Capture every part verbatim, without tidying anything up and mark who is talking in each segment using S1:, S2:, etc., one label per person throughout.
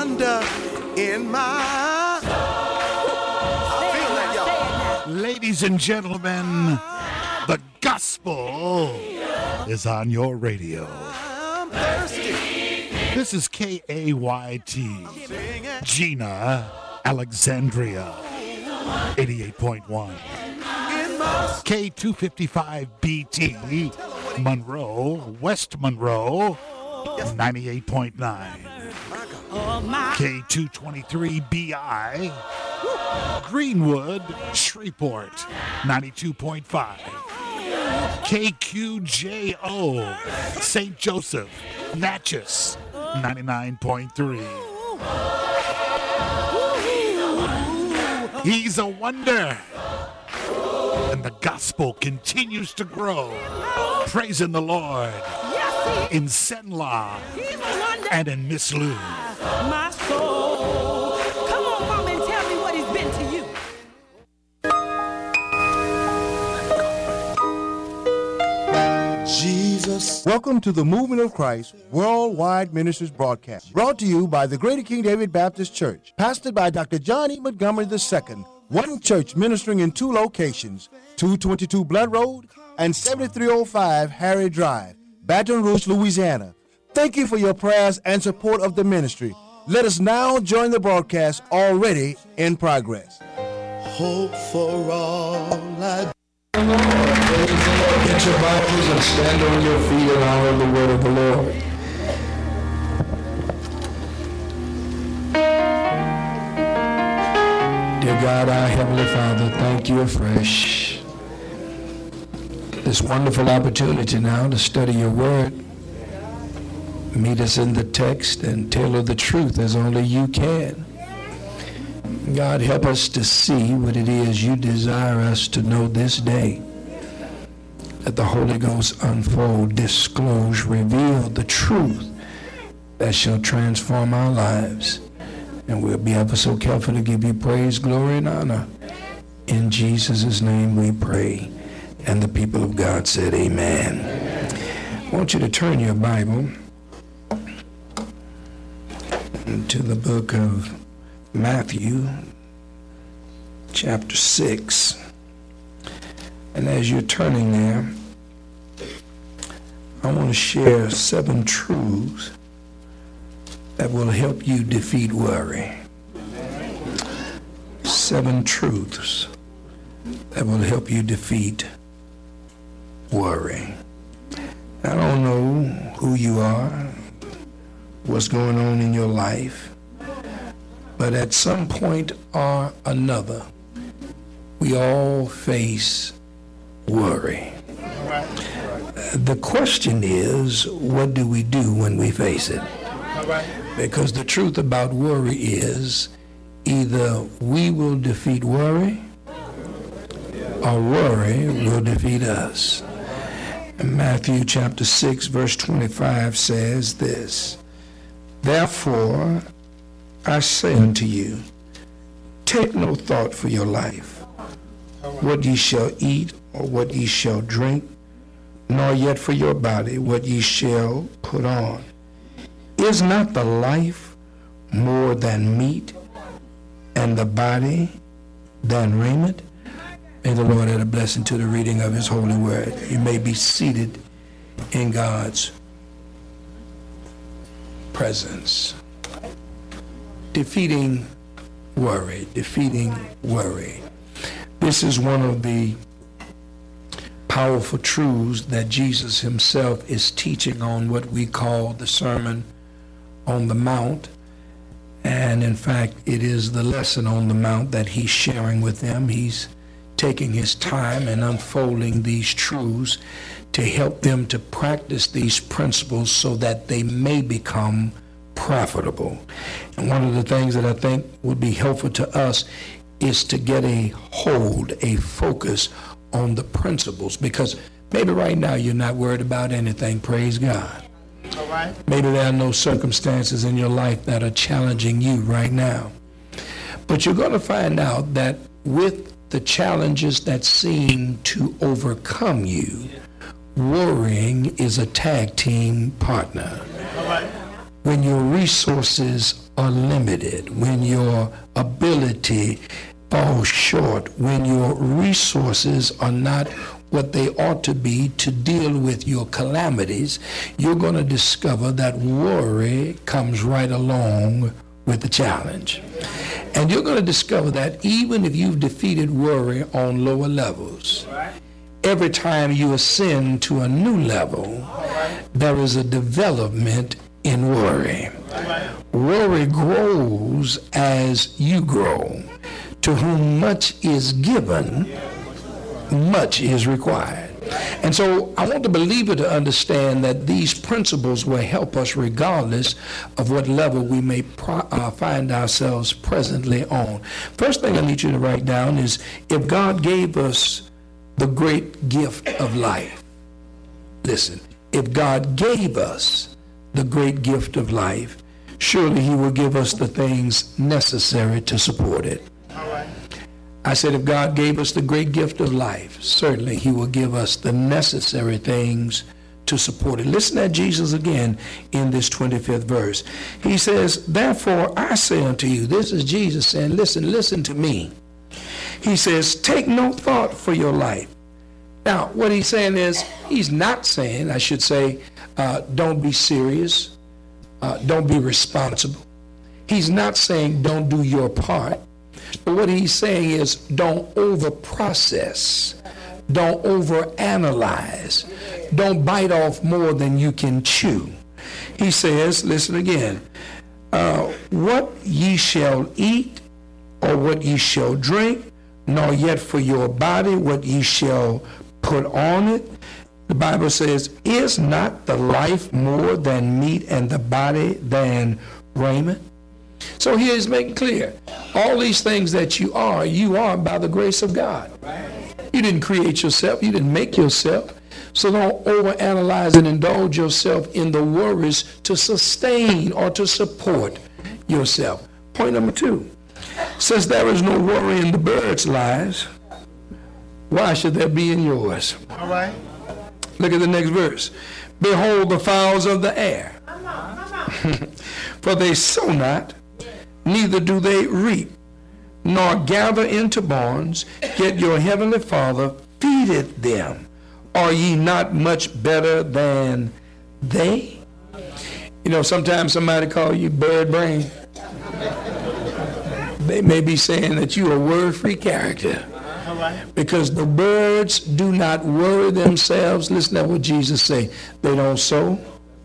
S1: wonder in my soul. I feel that, y'all.
S2: Ladies and gentlemen, the gospel is on your radio.
S1: I'm thirsty.
S2: This is K A Y T, Gina, Alexandria, eighty-eight point one. K two fifty-five B T, Monroe, West Monroe, ninety-eight point nine. K two twenty-three B I, Greenwood, Shreveport, ninety-two point five. K Q J O, Saint Joseph, Natchez, ninety-nine point three. He's a wonder. And the gospel continues to grow. Praising the Lord in Senla and in Miss Lou.
S3: My soul. Come on, Mama, and tell me what he's been to you.
S1: Jesus.
S4: Welcome to the Movement of Christ Worldwide Ministries broadcast, brought to you by the Greater King David Baptist Church, pastored by Doctor John E. Montgomery the Second. One church ministering in two locations, two twenty-two Blood Road and seventy-three oh five Harry Drive, Baton Rouge, Louisiana. Thank you for your prayers and support of the ministry. Let us now join the broadcast already in progress.
S1: Hope for all I
S5: Get your Bibles and stand on your feet and honor the word of the Lord. Dear God, our Heavenly Father, thank you afresh. This wonderful opportunity now to study your word. Meet us in the text and tailor the truth as only you can. God, help us to see what it is you desire us to know this day. Let the Holy Ghost unfold, disclose, reveal the truth that shall transform our lives. And we'll be ever so careful to give you praise, glory, and honor. In Jesus' name we pray. And the people of God said amen. Amen. I want you to turn your Bible to the book of Matthew, chapter six. And as you're turning there, I want to share seven truths that will help you defeat worry. Seven truths that will help you defeat worry. I don't know who you are, what's going on in your life, but at some point or another, we all face worry. The question is, what do we do when we face it? Because the truth about worry is either we will defeat worry or worry will defeat us. And Matthew chapter six verse twenty-five says this, therefore I say unto you, take no thought for your life, what ye shall eat or what ye shall drink, nor yet for your body what ye shall put on. Is not the life more than meat, and the body than raiment? May the Lord add a blessing to the reading of his holy word. You may be seated in God's presence. Defeating worry, defeating worry. This is one of the powerful truths that Jesus himself is teaching on what we call the Sermon on the Mount. And in fact, it is the lesson on the Mount that he's sharing with them. He's taking his time and unfolding these truths to help them to practice these principles so that they may become profitable. And one of the things that I think would be helpful to us is to get a hold, a focus on the principles, because maybe right now you're not worried about anything, praise God. All right. Maybe there are no circumstances in your life that are challenging you right now. But you're going to find out that with the challenges that seem to overcome you, worrying is a tag team partner. All right. When your resources are limited, when your ability falls short, when your resources are not what they ought to be to deal with your calamities, you're going to discover that worry comes right along with the challenge. And you're going to discover that even if you've defeated worry on lower levels, every time you ascend to a new level, there is a development in worry. Worry grows as you grow. To whom much is given, much is required. And so I want the believer to understand that these principles will help us regardless of what level we may pro- uh, find ourselves presently on. First thing I need you to write down is, if God gave us the great gift of life, listen, if God gave us the great gift of life, surely he will give us the things necessary to support it. I said, if God gave us the great gift of life, certainly he will give us the necessary things to support it. Listen at Jesus again in this twenty-fifth verse. He says, therefore I say unto you, this is Jesus saying, listen, listen to me. He says, take no thought for your life. Now, what he's saying is, he's not saying, I should say, uh, don't be serious, uh, don't be responsible. He's not saying don't do your part. But what he's saying is, don't over-process, don't over-analyze, don't bite off more than you can chew. He says, listen again, uh, what ye shall eat, or what ye shall drink, nor yet for your body what ye shall put on it. The Bible says, is not the life more than meat, and the body than raiment? So here he's making clear, all these things that you are, you are by the grace of God. You didn't create yourself, you didn't make yourself. So don't overanalyze and indulge yourself in the worries to sustain or to support yourself. Point number two, since there is no worry in the birds' lives, why should there be in yours?
S1: All right.
S5: Look at the next verse. Behold the fowls of the air. For they sow not, neither do they reap, nor gather into barns, yet your heavenly Father feedeth them. Are ye not much better than they? You know, sometimes somebody call you bird brain. They may be saying that you are a word-free character. Because the birds do not worry themselves. Listen to what Jesus say. They don't sow.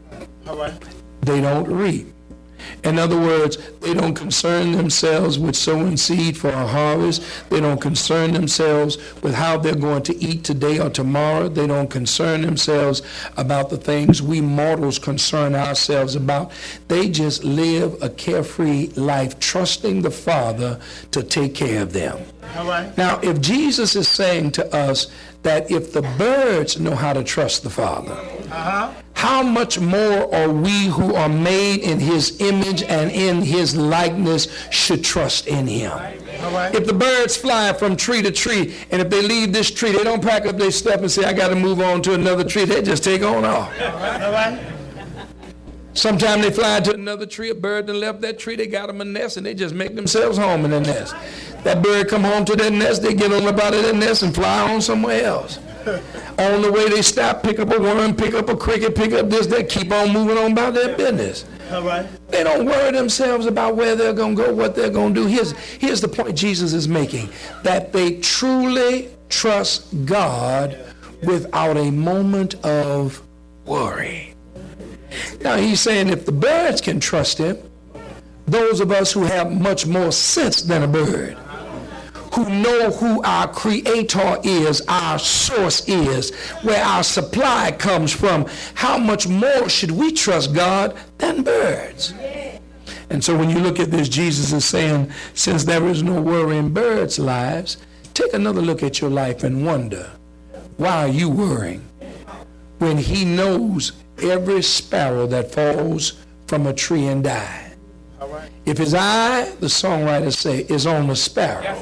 S5: They don't reap. In other words, they don't concern themselves with sowing seed for a harvest. They don't concern themselves with how they're going to eat today or tomorrow. They don't concern themselves about the things we mortals concern ourselves about. They just live a carefree life, trusting the Father to take care of them.
S1: All right.
S5: Now, if Jesus is saying to us that if the birds know how to trust the Father, uh-huh. how much more are we who are made in his image and in his likeness should trust in him?
S1: All right.
S5: If the birds fly from tree to tree, and if they leave this tree, they don't pack up their stuff and say, I got to move on to another tree. They just take on off.
S1: All right. All right.
S5: Sometimes they fly to another tree, a bird that left that tree, they got them a nest, and they just make themselves home in the nest. That bird come home to that nest, they get on up out of that nest and fly on somewhere else. On the way they stop, pick up a worm, pick up a cricket, pick up this, they keep on moving on about their business.
S1: All right.
S5: They don't worry themselves about where they're going to go, what they're going to do. Here's, here's the point Jesus is making, that they truly trust God without a moment of worry. Now he's saying if the birds can trust him, those of us who have much more sense than a bird, who know who our creator is, our source is, where our supply comes from, how much more should we trust God than birds? And so when you look at this, Jesus is saying, since there is no worry in birds' lives, take another look at your life and wonder, why are you worrying when he knows every sparrow that falls from a tree and die?
S1: Right.
S5: If his eye, the songwriters say, is on the sparrow,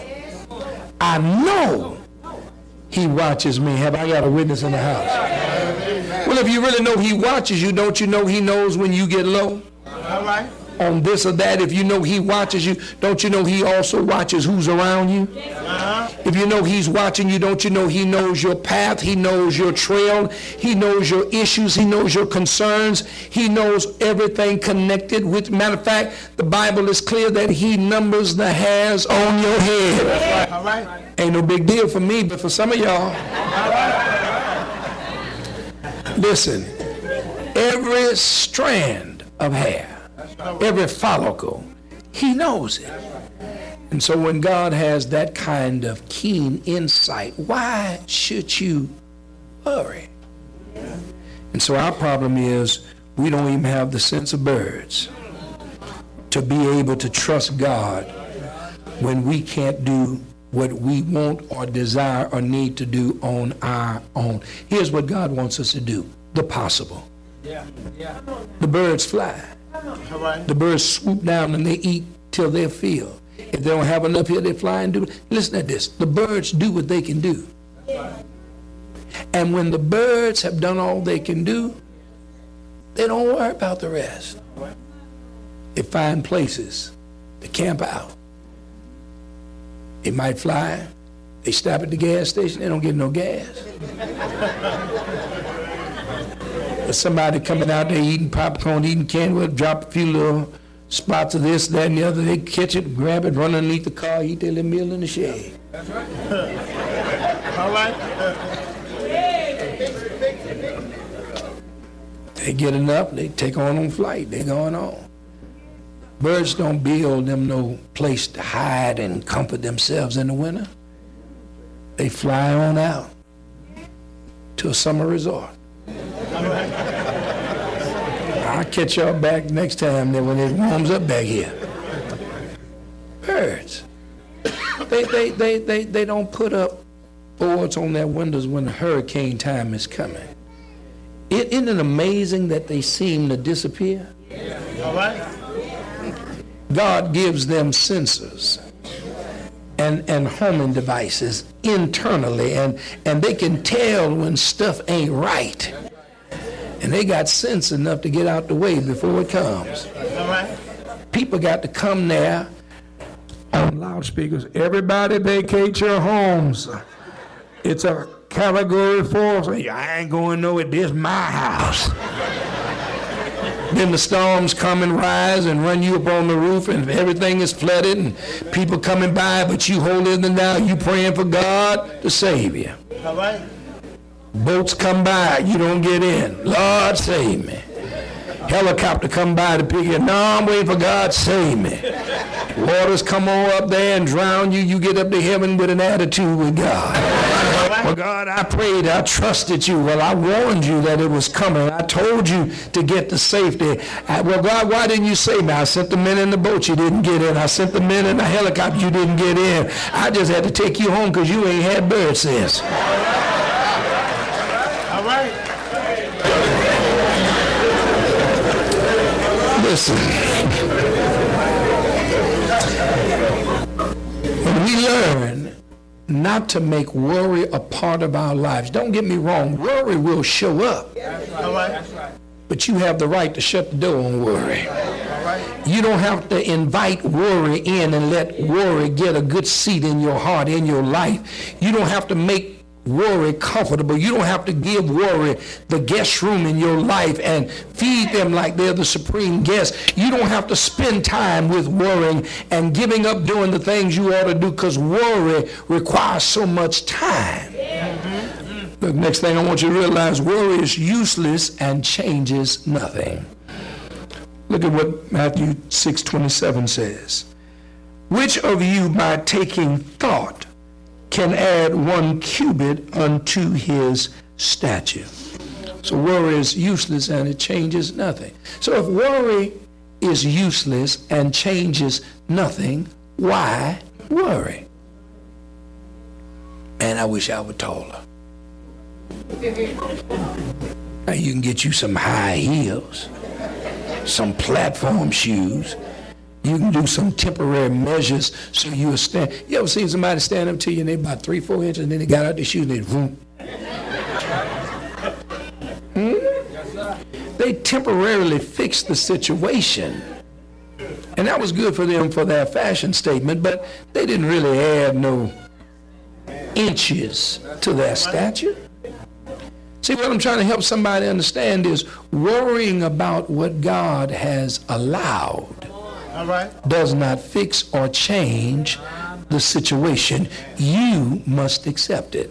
S5: I know he watches me. Have I got a witness in the house? Well, if you really know he watches you, don't you know he knows when you get low?
S1: All right.
S5: on this or that, if you know he watches you, don't you know he also watches who's around you? Uh-huh. If you know he's watching you, don't you know he knows your path, he knows your trail, he knows your issues, he knows your concerns, he knows everything connected with. Matter of fact, the Bible is clear that he numbers the hairs on your head. All right. All right. Ain't no big deal for me, but for some of y'all. Listen, every strand of hair, every follicle, he knows it. And so when God has that kind of keen insight, why should you worry? And so our problem is we don't even have the sense of birds to be able to trust God when we can't do what we want or desire or need to do on our own. Here's what God wants us to do, the possible. Yeah, yeah. The birds fly. All right. The birds swoop down and they eat till they're filled. If they don't have enough here, they fly and do it. Listen to this. The birds do what they can do. Right. And when the birds have done all they can do, they don't worry about the rest. Right. They find places to camp out. They might fly. They stop at the gas station. They don't get no gas. But somebody coming out there eating popcorn, eating candy, drop a few little spots of this, that, and the other. They catch it, grab it, run underneath the car, eat their little meal in the shade. That's right. All right. They get enough, they take on on flight. They going on. Birds don't build them no place to hide and comfort themselves in the winter. They fly on out to a summer resort. I'll catch y'all back next time when it warms up back here. Birds. They, they, they, they, they don't put up boards on their windows when the hurricane time is coming. It, isn't it amazing that they seem to disappear? All right. God gives them sensors and, and homing devices internally, and, and they can tell when stuff ain't right. And they got sense enough to get out the way before it comes. All right. People got to come there on loudspeakers. Everybody vacate your homes. It's a category four. So I ain't going nowhere. This is my house. Then the storms come and rise and run you up on the roof, and everything is flooded and people coming by, but you holding them down. You praying for God to save you. All right. Boats come by, you don't get in. Lord, save me. Helicopter come by to pick you. No, I'm waiting for God, save me. Waters come on up there and drown you. You get up to heaven with an attitude with God. Well, God, I prayed, I trusted you. Well, I warned you that it was coming. I told you to get to safety. I, well, God, why didn't you save me? I sent the men in the boat, you didn't get in. I sent the men in the helicopter, you didn't get in. I just had to take you home because you ain't had bird sense. All right. Listen. When we learn not to make worry a part of our lives, don't get me wrong, worry will show up. All right. But you have the right to shut the door on worry. You don't have to invite worry in and let worry get a good seat in your heart, in your life. You don't have to make worry comfortable. You don't have to give worry the guest room in your life and feed them like they're the supreme guest. You don't have to spend time with worrying and giving up doing the things you ought to do, because worry requires so much time. Mm-hmm. The next thing I want you to realize, worry is useless and changes nothing. Look at what Matthew six twenty-seven says. Which of you by taking thought can add one cubit unto his stature? So worry is useless and it changes nothing. So if worry is useless and changes nothing, why worry? Man, I wish I were taller. Now you can get you some high heels, some platform shoes. You can do some temporary measures so you'll stand. You ever seen somebody stand up to you and they about three, four inches, and then they got out their shoes and they boom. Hmm? They temporarily fix the situation, And that was good for them for their fashion statement, but they didn't really add no inches to their stature. See, what I'm trying to help somebody understand is worrying about what God has allowed
S4: All right.
S5: does not fix or change the situation. You must accept it.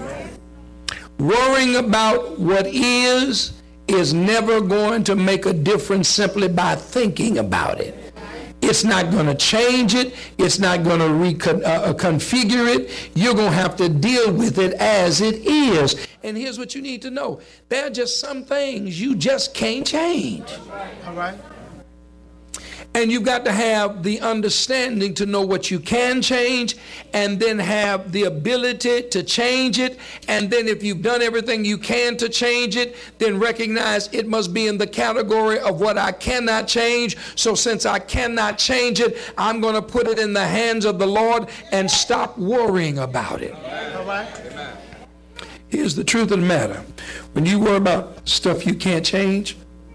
S5: Worrying about what is is never going to make a difference simply by thinking about it. It's not going to change it. It's not going to reconfigure uh, it. You're going to have to deal with it as it is. And here's what you need to know. There are just some things you just can't change.
S4: All right.
S5: And you've got to have the understanding to know what you can change, and then have the ability to change it. And then if you've done everything you can to change it, then recognize it must be in the category of what I cannot change. So since I cannot change it, I'm going to put it in the hands of the Lord and stop worrying about it.
S4: All right.
S5: Here's the truth of the matter. When you worry about stuff you can't change,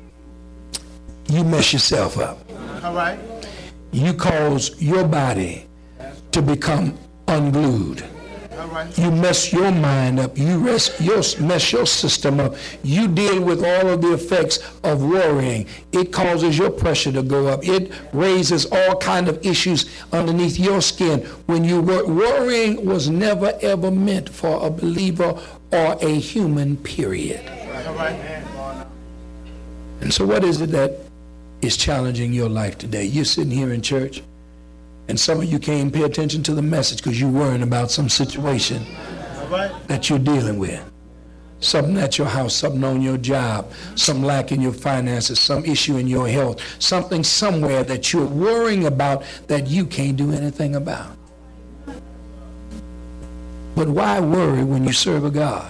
S5: you mess yourself up.
S4: All right.
S5: You cause your body to become unglued.
S4: All right.
S5: You mess your mind up. You rest your, mess your system up. You deal with all of the effects of worrying. It causes your pressure to go up. It raises all kind of issues underneath your skin. When you wor- worrying was never ever meant for a believer or a human, period.
S4: All right.
S5: And so what is it that is challenging your life today? You're sitting here in church, and some of you can't even pay attention to the message because you're worrying about some situation
S4: All right.
S5: that you're dealing with. Something at your house, something on your job, some lack in your finances, some issue in your health, something somewhere that you're worrying about that you can't do anything about. But why worry when you serve a God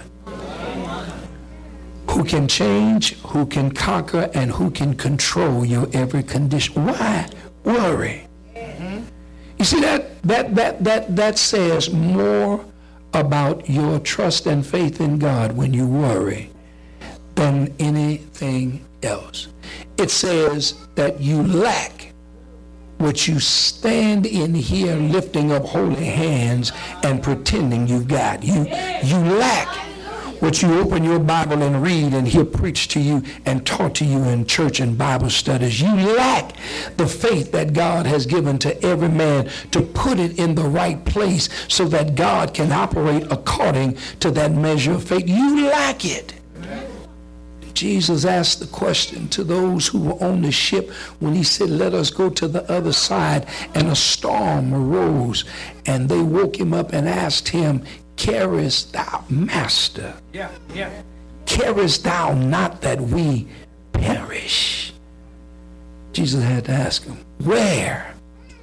S5: who can change, who can conquer, and who can control your every condition? Why worry? Mm-hmm. You see, that that that that that says more about your trust and faith in God when you worry than anything else. It says that you lack what you stand in here lifting up holy hands and pretending you've got. You you lack what you open your Bible and read and hear preached to you and taught to you in church and Bible studies. You lack the faith that God has given to every man to put it in the right place so that God can operate according to that measure of faith. You lack it. Jesus asked the question to those who were on the ship when he said, let us go to the other side, and a storm arose, and they woke him up and asked him, carest thou, Master?
S3: Yeah, yeah.
S5: Carest thou not that we perish? Jesus had to ask him, where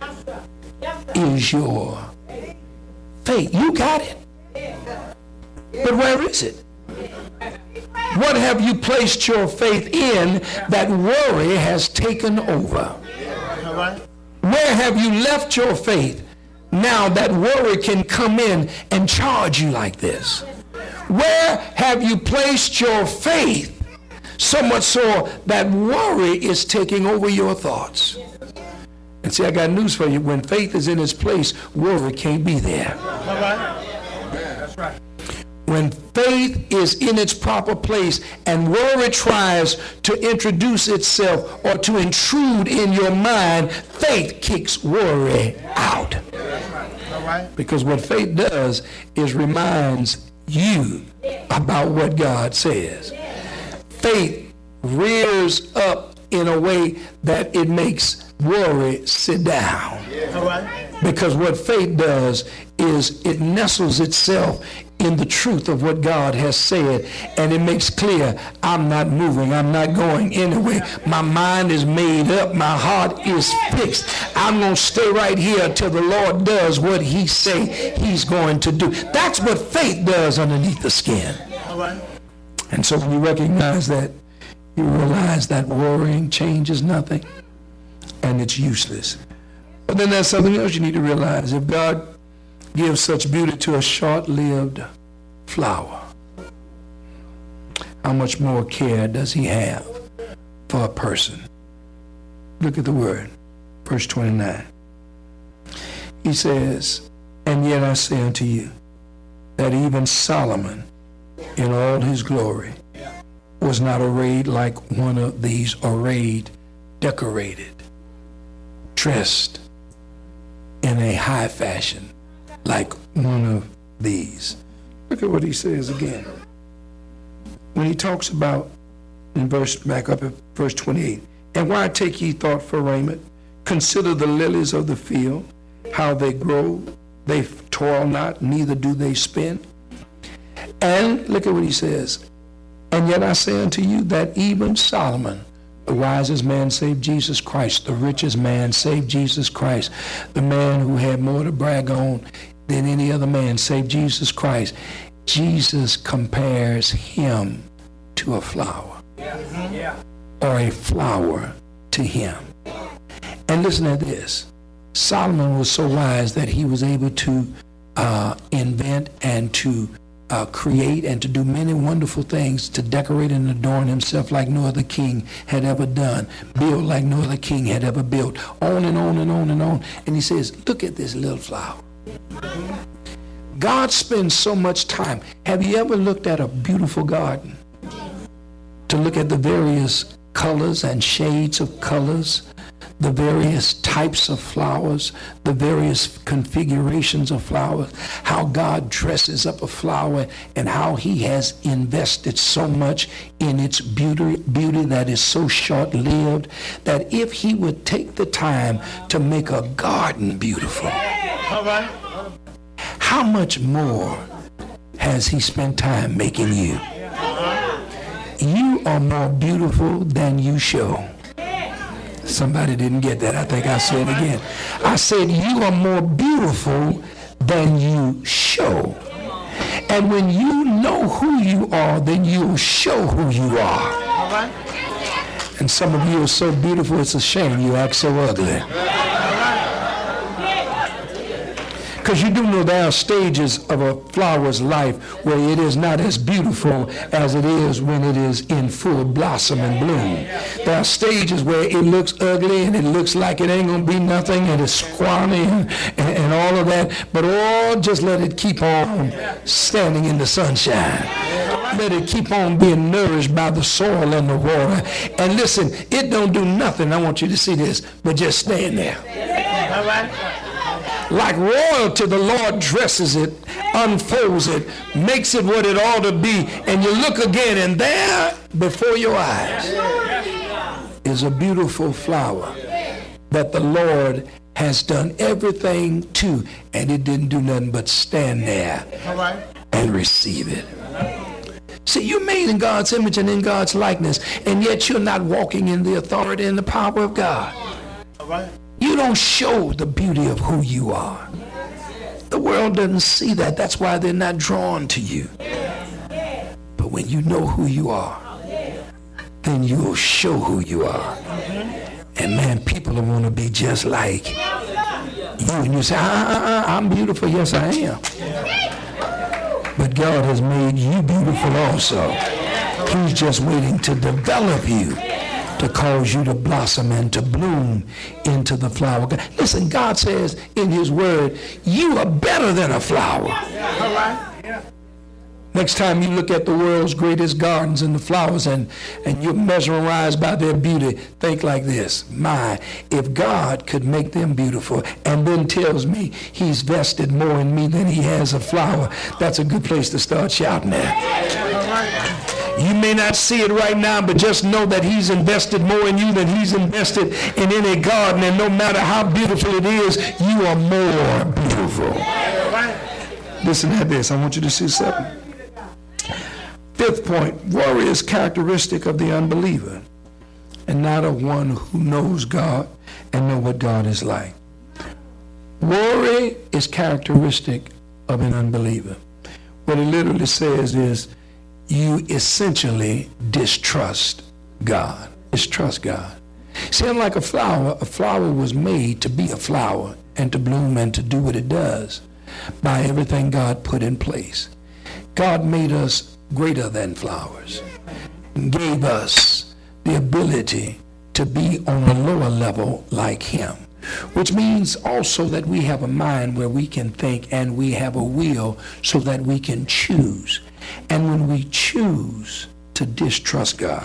S5: is your faith? You got it. But where is it? What have you placed your faith in that worry has taken over? Where have you left your faith now that worry can come in and charge you like this? Where have you placed your faith so much so that worry is taking over your thoughts? And see, I got news for you. When faith is in its place, worry can't be there.
S3: That's right.
S5: When faith is in its proper place and worry tries to introduce itself or to intrude in your mind, faith kicks worry out. Because what faith does is reminds you about what God says. Faith rears up in a way that it makes worry sit down. Because what faith does is it nestles itself in the truth of what God has said, and it makes clear, I'm not moving, I'm not going anywhere. My mind is made up, my heart is fixed. I'm going to stay right here until the Lord does what he say he's going to do. That's what faith does underneath the skin. And so when you recognize that, you realize that worrying changes nothing, and it's useless. But then there's something else you need to realize. If God gives such beauty to a short-lived flower, how much more care does he have for a person? Look at the word, verse twenty-nine. He says, and yet I say unto you, that even Solomon, in all his glory, was not arrayed like one of these, arrayed, decorated, dressed in a high fashion, like one of these. Look at what he says again. When he talks about, in verse, back up at verse twenty-eight, and why take ye thought for raiment? Consider the lilies of the field, how they grow, they toil not, neither do they spin. And look at what he says, and yet I say unto you that even Solomon, the wisest man save Jesus Christ, the richest man save Jesus Christ, the man who had more to brag on than any other man save Jesus Christ, Jesus compares him to a flower, or a flower to him. And listen to this. Solomon was so wise that he was able to uh, invent and to uh, create and to do many wonderful things, to decorate and adorn himself like no other king had ever done, build like no other king had ever built, on and on and on and on. And he says, look at this little flower. God spends so much time. Have you ever looked at a beautiful garden? To look at the various colors and shades of colors, the various types of flowers, the various configurations of flowers, how God dresses up a flower and how he has invested so much in its beauty, beauty that is so short-lived that if he would take the time to make a garden beautiful, all right, how much more has he spent time making you? You are more beautiful than you show. Somebody didn't get that. I think I said it again. I said you are more beautiful than you show. And when you know who you are, then you'll show who you are. And some of you are so beautiful, it's a shame you act so ugly. Because you do know there are stages of a flower's life where it is not as beautiful as it is when it is in full blossom and bloom. There are stages where it looks ugly and it looks like it ain't going to be nothing and it's scrawny and, and, and all of that. But oh, just let it keep on standing in the sunshine. Let it keep on being nourished by the soil and the water. And listen, it don't do nothing, I want you to see this, but just stand there. All right. Like royalty, the Lord dresses it, unfolds it, makes it what it ought to be, and you look again, and there before your eyes is a beautiful flower that the Lord has done everything to, and it didn't do nothing but stand there and receive it. See, you're made in God's image and in God's likeness, and yet you're not walking in the authority and the power of God. All right. You don't show the beauty of who you are. The world doesn't see that. That's why they're not drawn to you. But when you know who you are, then you'll show who you are. And man, people will want to be just like you. And you say, ah, I'm beautiful. Yes, I am. But God has made you beautiful also. He's just waiting to develop you, to cause you to blossom and to bloom into the flower. Listen, God says in his word, you are better than a flower. All right. Yeah. Next time you look at the world's greatest gardens and the flowers and, and you're mesmerized by their beauty, think like this. My, if God could make them beautiful and then tells me he's vested more in me than he has a flower, that's a good place to start shouting at. All right. You may not see it right now, but just know that he's invested more in you than he's invested in any garden. And no matter how beautiful it is, you are more beautiful. Listen to this. I want you to see something. Fifth point, worry is characteristic of the unbeliever and not of one who knows God and know what God is like. Worry is characteristic of an unbeliever. What it literally says is, you essentially distrust God. Distrust God. See, unlike a flower, a flower was made to be a flower and to bloom and to do what it does by everything God put in place. God made us greater than flowers and gave us the ability to be on a lower level like him. which means also that we have a mind where we can think and we have a will so that we can choose. And when we choose to distrust God,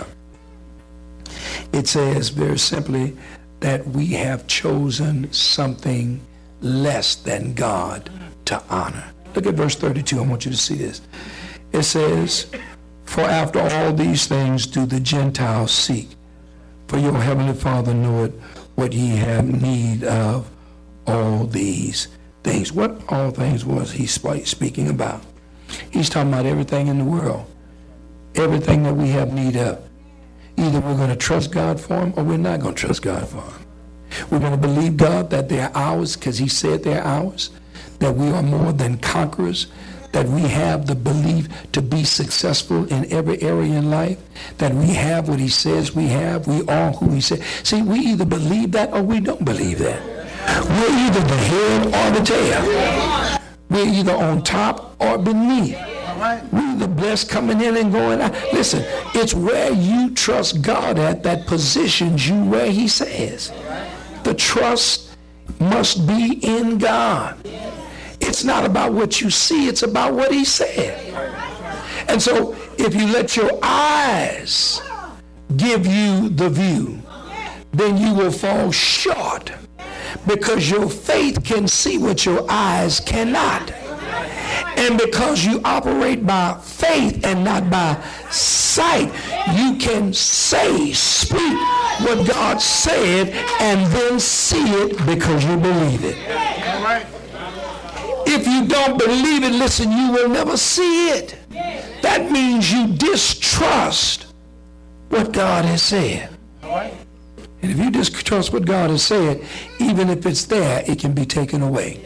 S5: it says very simply that we have chosen something less than God to honor. Look at verse thirty-two. I want you to see this. It says, for after all these things do the Gentiles seek, for your heavenly Father knoweth what ye have need of all these things. What all things was he speaking about? He's talking about everything in the world, everything that we have need of. Either we're going to trust God for them or we're not going to trust God for them. We're going to believe God that they're ours because he said they're ours, that we are more than conquerors, that we have the belief to be successful in every area in life, that we have what he says we have, we are who he said. See, we either believe that or we don't believe that. We're either the head or the tail. We're either on top or beneath. We're either blessed coming in and going out. Listen, it's where you trust God at that positions you where he says. The trust must be in God. It's not about what you see, it's about what he said. And so if you let your eyes give you the view, then you will fall short, because your faith can see what your eyes cannot. And because you operate by faith and not by sight, you can say, speak what God said, and then see it because you believe it. All right. If you don't believe it, listen, you will never see it. That means you distrust what God has said. And if you distrust what God has said, even if it's there, it can be taken away.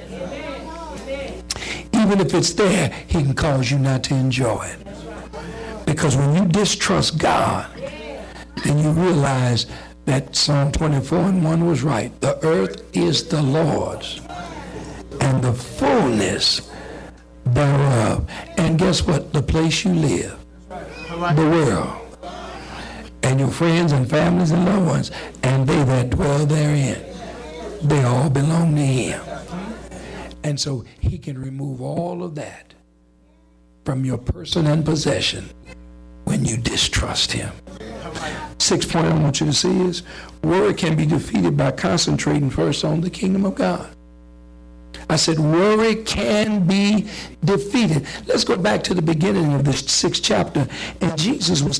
S5: Even if it's there, he can cause you not to enjoy it. Because when you distrust God, then you realize that Psalm twenty-four and one was right. The earth is the Lord's, and the fullness thereof. And guess what? The place you live, the world, and your friends and families and loved ones, and they that dwell therein, they all belong to him. And so he can remove all of that from your person and possession when you distrust him. Sixth point I want you to see is worry can be defeated by concentrating first on the kingdom of God. I said worry can be defeated. Let's go back to the beginning of this sixth chapter. And Jesus was